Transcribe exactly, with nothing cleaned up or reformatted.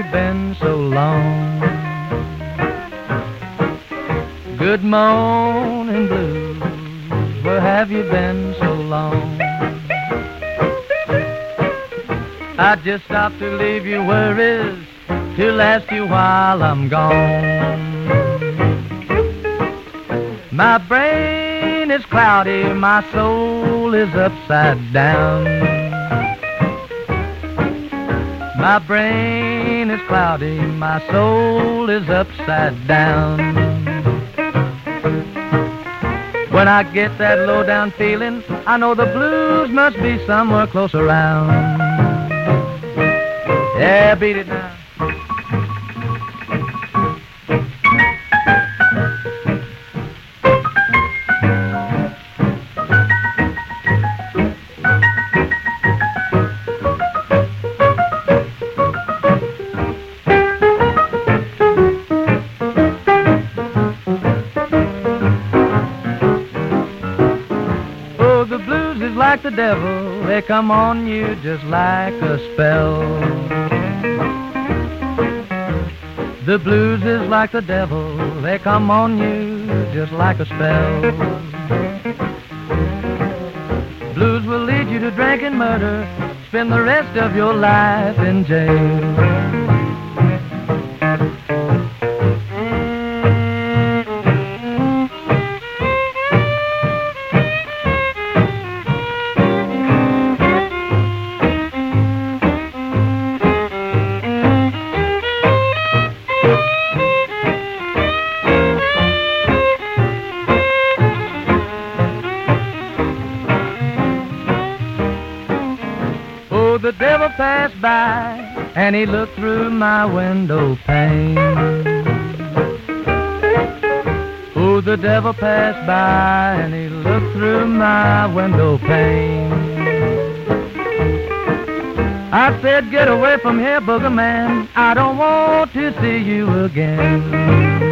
been so long? Good morning blues, where have you been so long? I just stopped to leave you worries to last you while I'm gone. My brain is cloudy, my soul is upside down. My brain is cloudy, my soul is upside down. When I get that low-down feeling, I know the blues must be somewhere close around. Yeah, beat it now. The blues is like the devil, they come on you just like a spell. The blues is like the devil, they come on you just like a spell. Blues will lead you to drink and murder, spend the rest of your life in jail. Oh, the devil passed by, and he looked through my window pane. Oh, the devil passed by, and he looked through my window pane. I said, get away from here, booger man, I don't want to see you again.